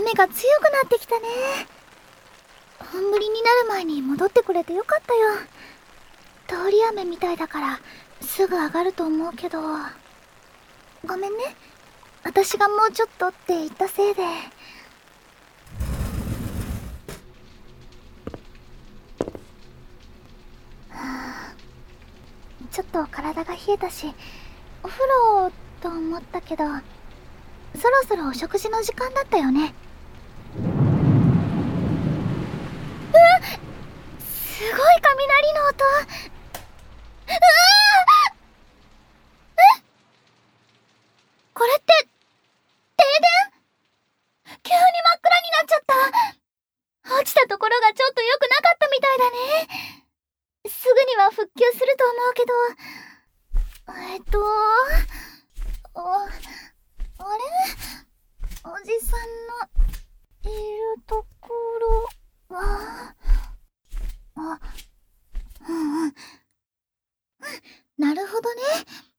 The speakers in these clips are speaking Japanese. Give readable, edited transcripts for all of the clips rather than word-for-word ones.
雨が強くなってきたね。本降りになる前に戻ってくれてよかったよ。通り雨みたいだからすぐ上がると思うけど。ごめんね、私がもうちょっとって言ったせいで。ちょっと体が冷えたし、お風呂と思ったけど、そろそろお食事の時間だったよね。すごい雷の音。これって停電？急に真っ暗になっちゃった。落ちたところがちょっと良くなかったみたいだね。すぐには復旧すると思うけど、あれ？おじさんのいるところは、うんうん。なるほどね。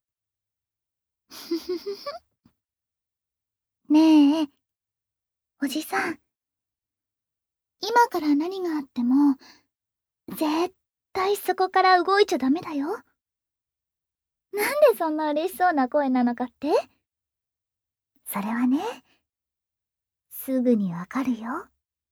ねえ、おじさん。今から何があっても、絶対そこから動いちゃダメだよ。なんでそんな嬉しそうな声なのかって？それはね、すぐにわかるよ。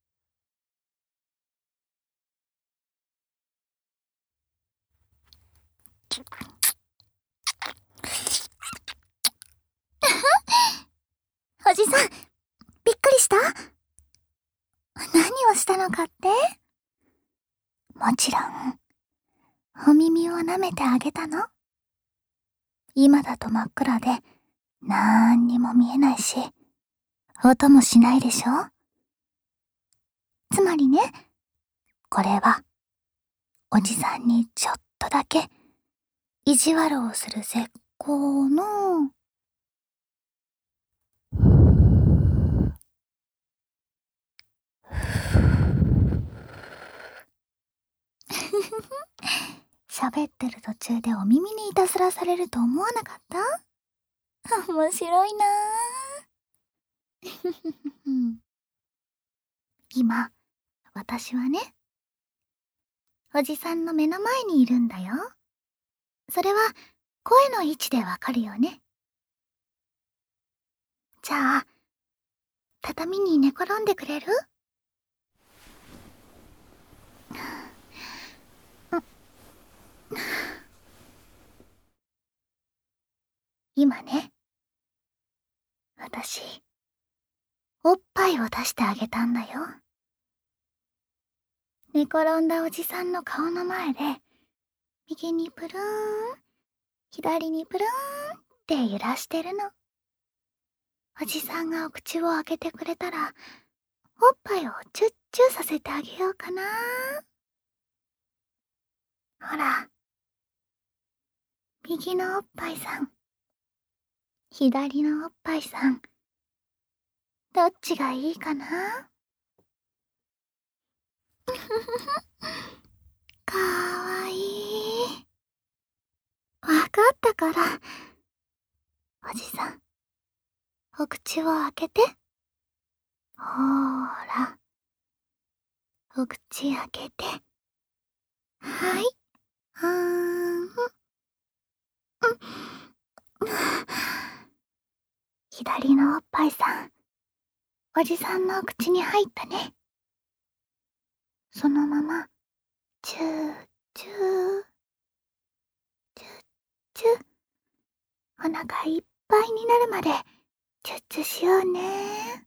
おじさん、びっくりした？何をしたのかって？もちろん、お耳を舐めてあげたの？今だと真っ暗で、なんにも見えないし、音もしないでしょ？つまりね、これは、おじさんにちょっとだけ、意地悪をする絶好の、喋ってる途中でお耳にいたずらされると思わなかった？面白いなぁ。今、私はね、おじさんの目の前にいるんだよ。それは、声の位置でわかるよね。じゃあ、畳に寝転んでくれる？今ね、私、おっぱいを出してあげたんだよ。寝転んだおじさんの顔の前で、右にプルーン、左にプルーンって揺らしてるの。おじさんがお口を開けてくれたら、おっぱいをチュッチュさせてあげようかな。ほら、右のおっぱいさん、左のおっぱいさん、どっちがいいかな？かわいい。わかったから。おじさん、お口を開けて。ほーら、お口開けて。はい。左のおっぱいさん、おじさんのお口に入ったね。そのまま、チュー、チュー、チュッチュ。お腹いっぱいになるまで、チュッチュしようね。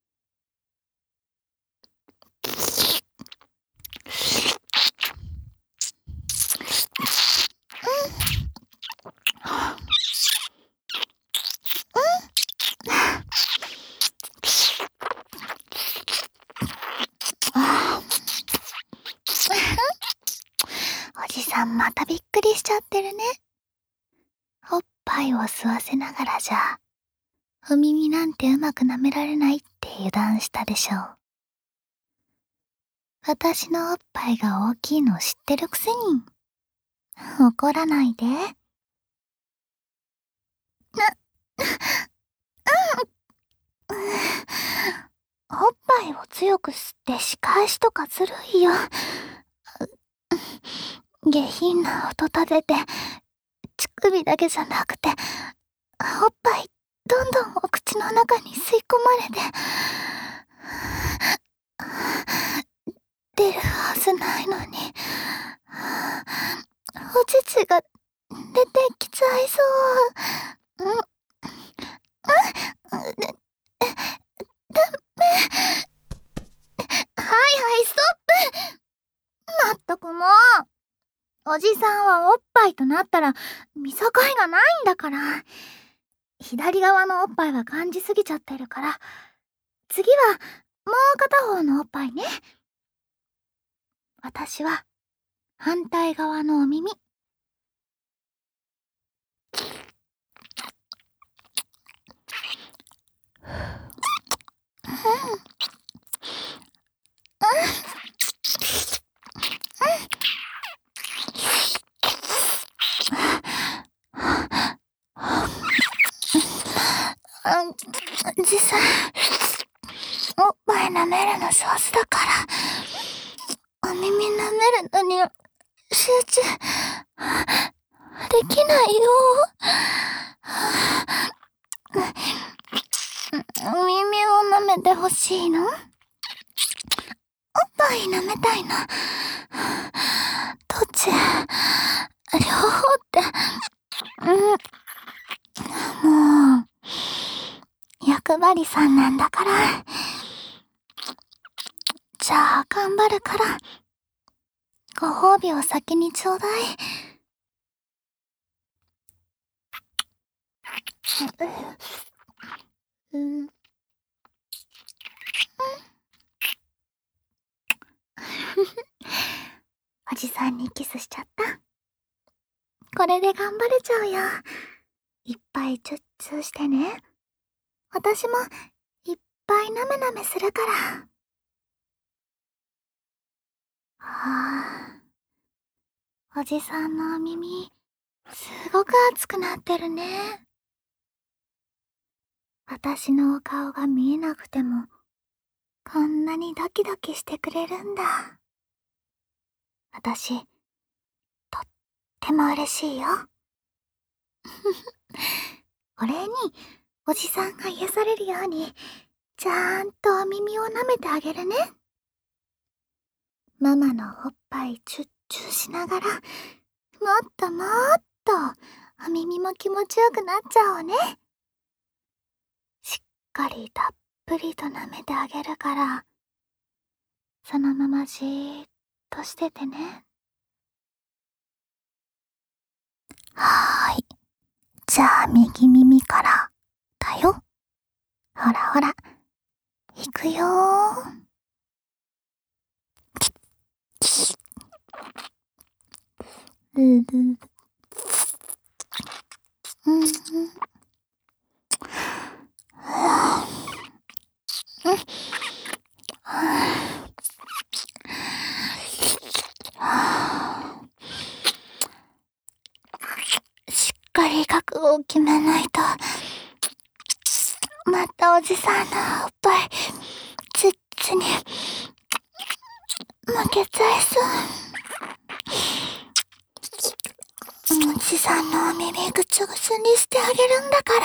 おじさんまたびっくりしちゃってるね。おっぱいを吸わせながらじゃ、お耳なんてうまく舐められないって油断したでしょう。私のおっぱいが大きいの知ってるくせに。怒らないで。 おっぱいを強く吸って仕返しとかずるいよ。下品な音立てて、乳首だけじゃなくて、おっぱいどんどんお口の中に吸い込まれて、出るはずないのに、お乳が出てきちゃいそう。はいはい、ストップ。まったくもう。おじさんはおっぱいとなったら見境がないんだから。左側のおっぱいは感じすぎちゃってるから、次はもう片方のおっぱいね。私は反対側のお耳。実際おっぱい舐めるの上手だから、お耳舐めるのに集中できないよ。お耳を舐めてほしいの？おっぱい舐めたいの？どっち？両方って、もう欲張りさんなんだから。じゃあ頑張るから、ご褒美を先にちょうだい。おじさんにキスしちゃった。これで頑張れちゃうよ。いっぱいチュッチュしてね。私もいっぱいなめなめするから。おじさんのお耳、すごく熱くなってるね。私のお顔が見えなくても、こんなにドキドキしてくれるんだ。私、とっても嬉しいよ。お礼に、おじさんが癒されるように、ちゃんとお耳を舐めてあげるね。ママのおっぱいチュッチュしながら、もっともっとお耳も気持ちよくなっちゃおうね。しっかりたっぷりと舐めてあげるから、そのままじーっとしててね。はーい。じゃあ右耳からだよ。ほらほら、いくよー。しっかり覚悟を決めないと、またおじさんのおっぱいチュッチュに負けちゃいそう。おじさんのお耳ぐつぐつにしてあげるんだから。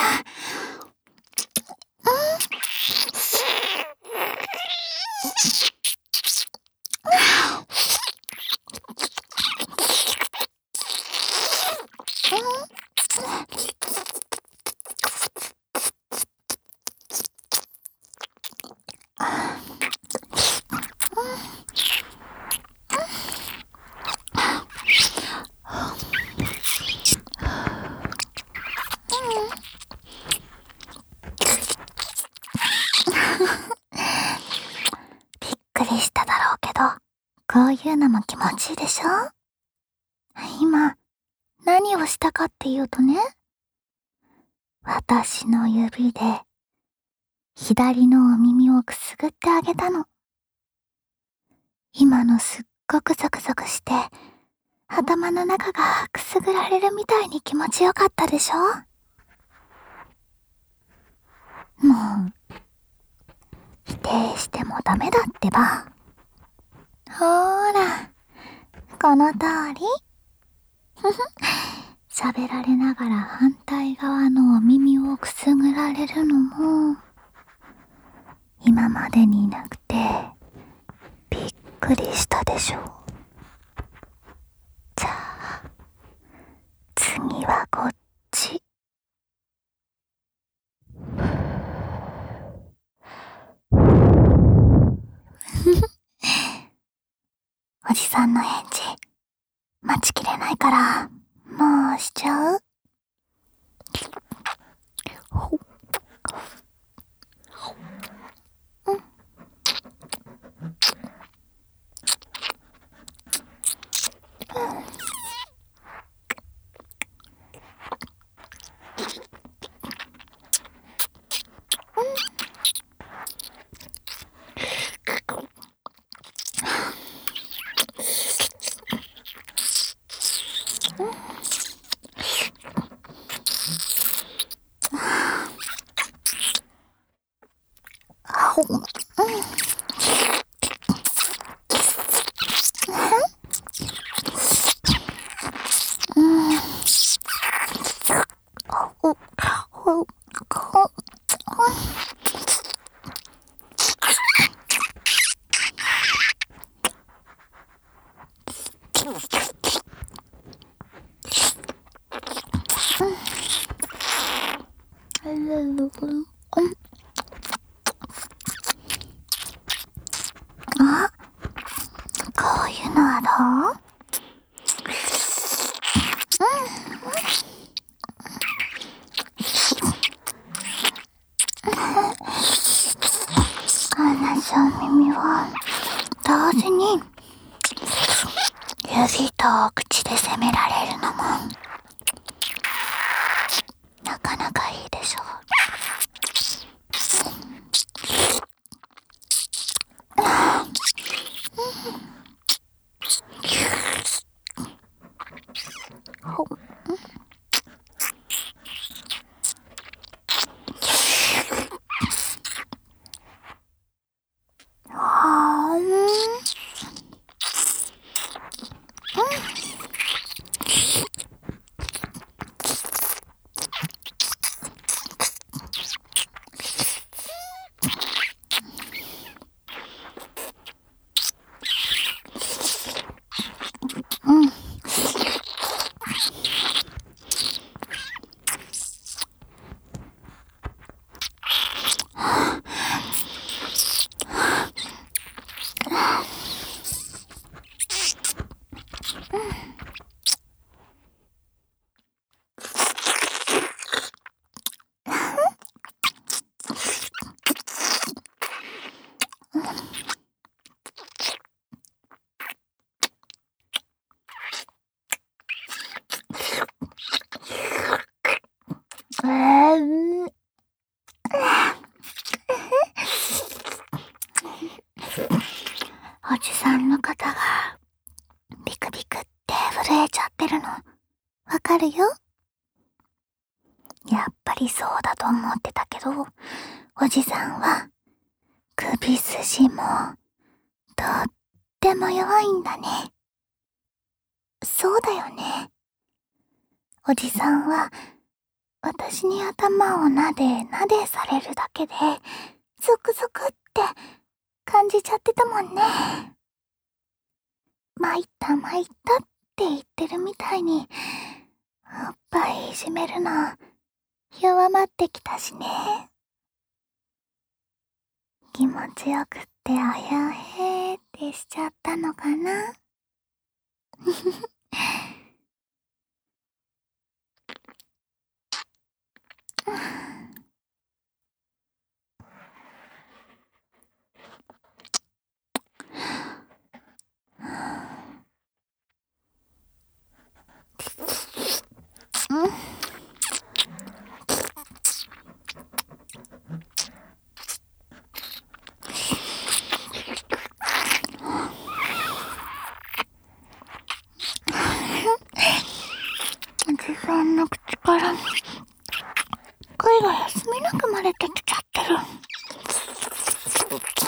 びっくりしただろうけど、こういうのも気持ちいいでしょ？今、何をしたかっていうとね、私の指で、左のお耳をくすぐってあげたの。今のすっごくゾクゾクして、頭の中がくすぐられるみたいに気持ちよかったでしょ？もう、一定してもダメだってば。ほーら、この通り。喋られながら反対側のお耳をくすぐられるのも、今までになくて、びっくりしたでしょう。じゃあ、次はこっち。おじさんの返事、待ちきれないから、もうしちゃう？あ、こういうのはどう？同じお耳を同時に指と口で責められるのもなかなかいいでしょう。おじさんの肩がビクビクって震えちゃってるのわかるよ。やっぱりそうだと思ってたけど、おじさんは首筋もとっても弱いんだね。そうだよね。おじさんは私に頭を撫でされるだけでゾクゾクって感じちゃってたもんね。参ったって言ってるみたいにおっぱいいじめるの弱まってきたしね。気持ちよくってあやへーってしちゃったのかな。おじさんの口から声が休みなく漏れてきちゃってる。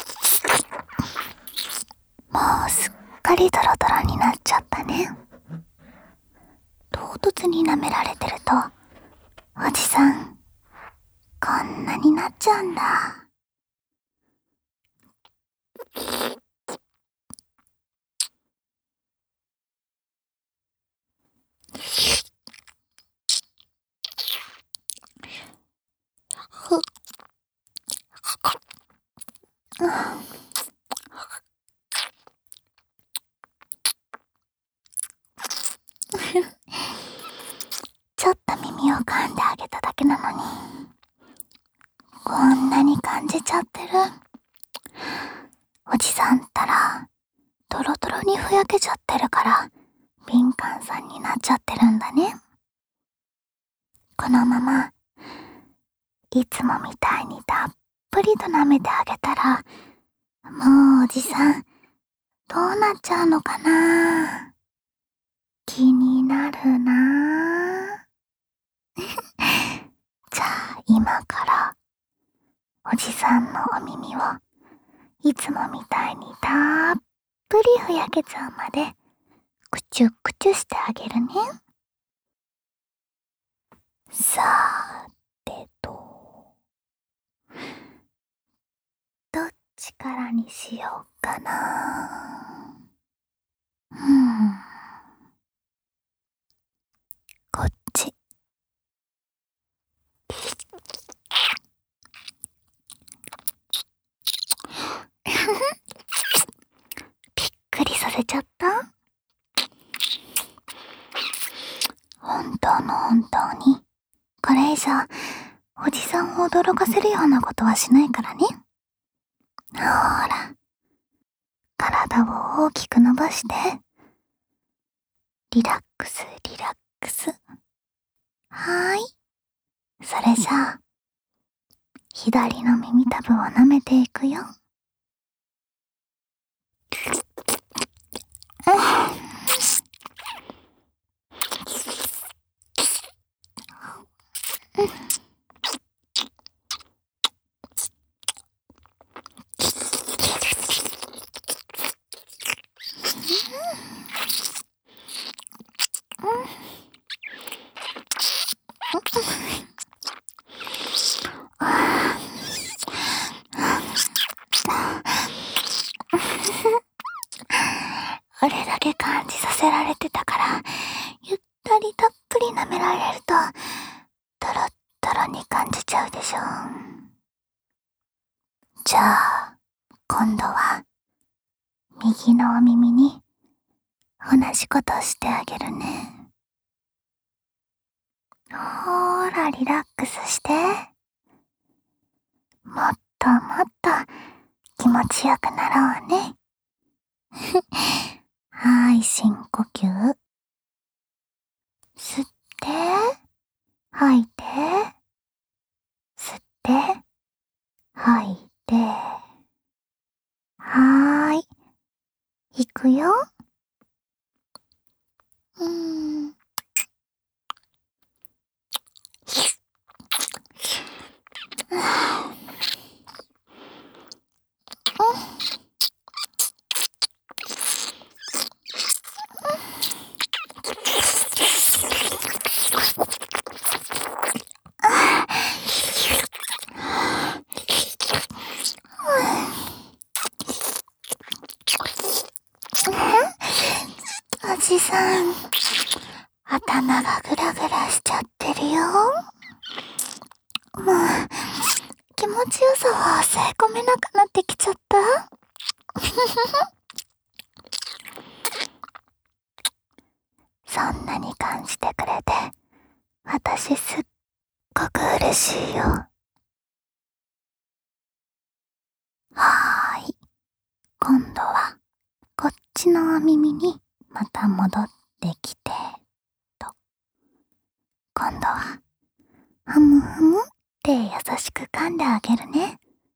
ドロになっちゃったね。唐突に舐められてると、おじさん、こんなになっちゃうんだ。ちょっと耳を噛んであげただけなのに、こんなに感じちゃってる。おじさんったら、ドロドロにふやけちゃってるから、敏感さんになっちゃってるんだね。このまま、いつもみたいにたっぷりと舐めてあげたら、もうおじさん、どうなっちゃうのかな？気になるなぁ。じゃあ今から、おじさんのお耳を、いつもみたいにたっぷりふやけちゃうまで、くちゅくちゅしてあげるね。さーてと、どっちからにしようかな。こっち。びっくりさせちゃった？本当の本当に、これ以上、おじさんを驚かせるようなことはしないからね。ほーら、体を大きく伸ばして。リラックス、リラックス。はーい。それじゃあ、左の耳たぶを舐めていくよ。あれだけ感じさせられてたから、ゆったりたっぷり舐められると、トロットロに感じちゃうでしょ。じゃあ、今度は、右のお耳に、同じことしてあげるね。ほーら、リラックスして。もっともっと気持ちよくなろうね。はーい、深呼吸。吸って、吐いて、吸って、吐いて。はーい、いくよ。おじさん、頭がグラグラしちゃってるよ。もう、気持ちよさは抑え込めなくなってきちゃった。そんなに感じてくれて、私すっごく嬉しいよ。はーい。今度は、こっちのお耳にまた戻ってきて、と。今度は、ふむふむって優しく噛んであげるね。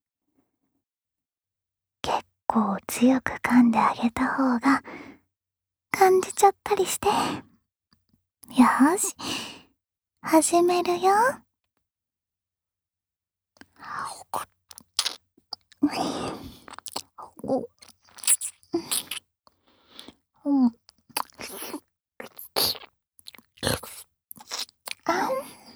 結構強く噛んであげた方が、感じちゃったりして。よーし、始めるよ。 うん。あ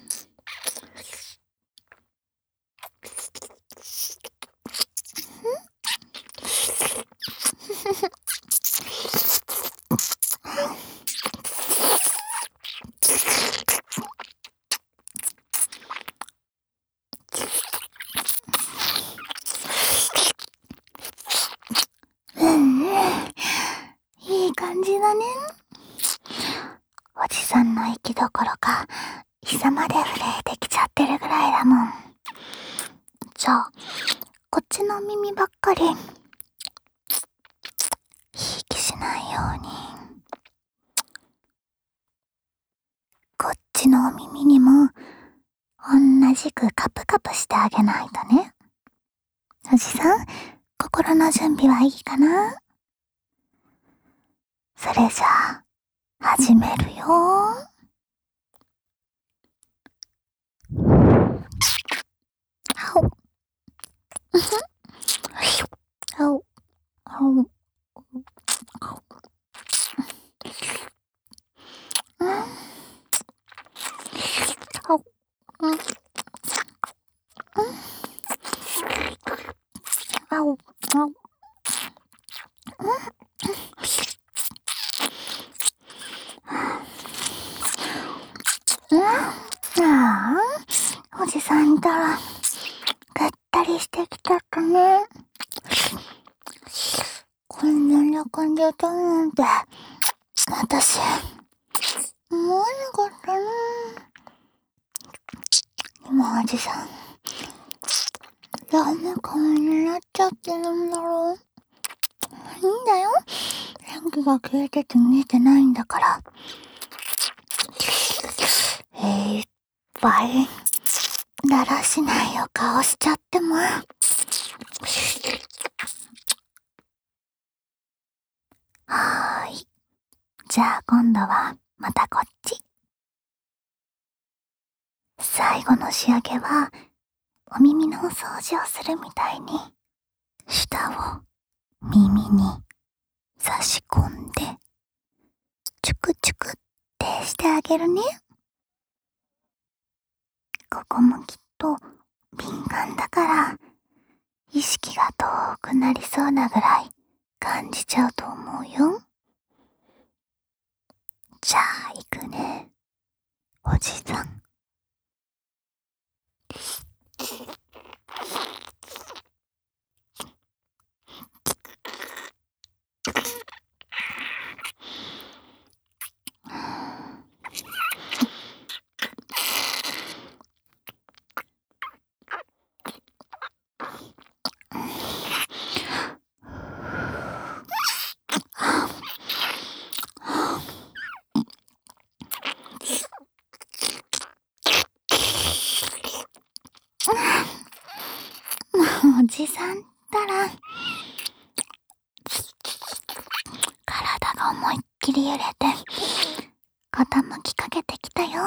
いい感じだね。おじさんの息どころか、膝まで震えてきちゃってるぐらいだもん。じゃあ、こっちの耳ばっかり、ひいきしないように。こっちのお耳にも、同じくカプカプしてあげないとね。おじさん、心の準備はいいかな？それじゃあ、始めるよ。はお。はお。はお。うん。はお。うん。はお。はお。ああ、おじさんいたら、ぐったりしてきちゃったね。こんな感じだったなんて、私、思わなかったな。今おじさん、どんな顔になっちゃってるんだろう。いいんだよ。電気が消えてて見えてないんだから。いっぱい、だらしないお顔しちゃっても。はーい。じゃあ今度は、またこっち。最後の仕上げは、お耳のお掃除をするみたいに、舌を耳に差し込んで、チュクチュクってしてあげるね。ここもきっと敏感だから、意識が遠くなりそうなぐらい感じちゃうと思うよ。じゃあ行くね、おじさん。おじさんったら、体が思いっきり揺れて、傾きかけてきたよ。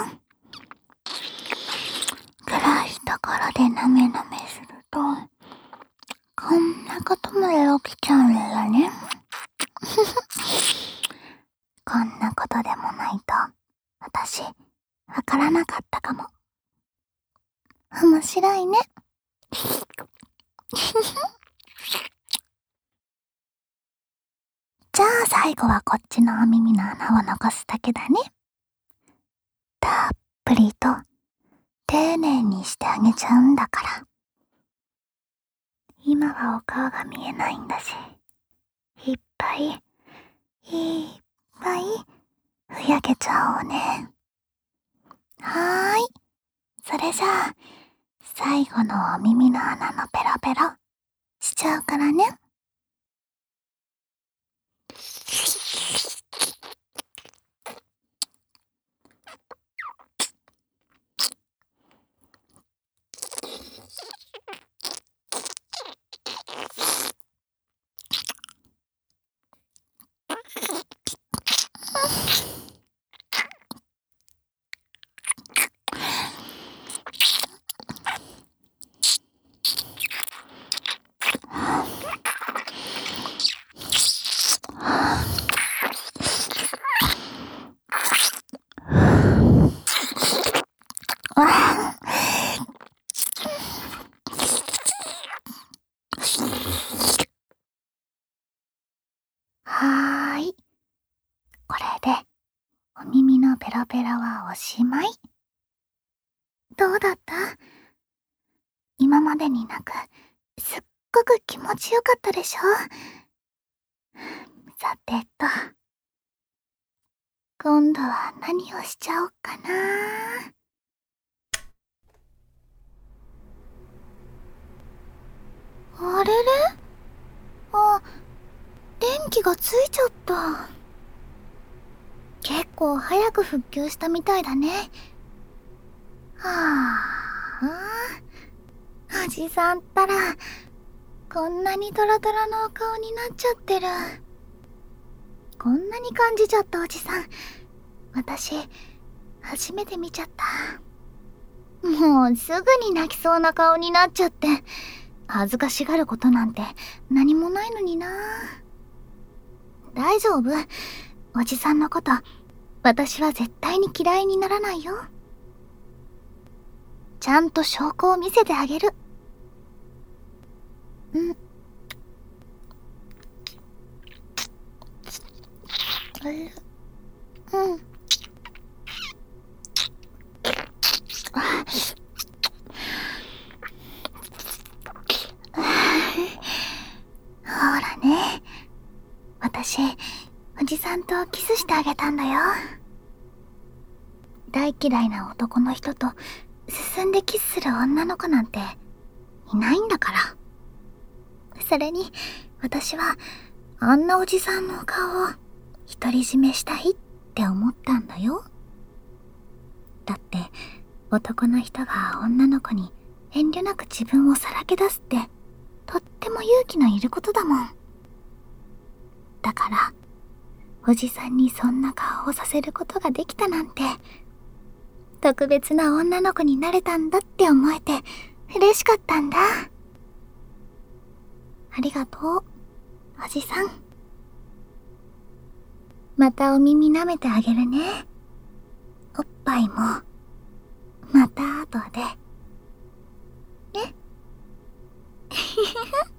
暗いところでなめなめすると、こんなことまで起きちゃうんだね。こんなことでもないと、私、わからなかったかも。面白いね。じゃあ最後はこっちのお耳の穴を残すだけだね。たっぷりと丁寧にしてあげちゃうんだから。今はお顔が見えないんだし、いっぱいふやけちゃおうね。はーい。それじゃあ最後のお耳の穴のペロペロしちゃうからね。 これで、お耳のペロペロはおしまい。どうだった？今までになく、すっごく気持ちよかったでしょ？さてと、今度は何をしちゃおっかな。あれれ？あ、電気がついちゃった。結構早く復旧したみたいだね。はあ、おじさんったら、こんなにトロトロのお顔になっちゃってる。こんなに感じちゃったおじさん、私、初めて見ちゃった。もうすぐに泣きそうな顔になっちゃって、恥ずかしがることなんて何もないのにな。大丈夫。おじさんのこと、私は絶対に嫌いにならないよ。ちゃんと証拠を見せてあげる。うん。うん。ほらね。私、おじさんとキスしてあげたんだよ。大嫌いな男の人と進んでキスする女の子なんていないんだから。それに、私はあんなおじさんの顔を独り占めしたいって思ったんだよ。だって、男の人が女の子に遠慮なく自分をさらけ出すって、とっても勇気のいることだもん。だから、おじさんにそんな顔をさせることができたなんて、特別な女の子になれたんだって思えて嬉しかったんだ。ありがとう、おじさん。またお耳舐めてあげるね。おっぱいも、また後で。ね。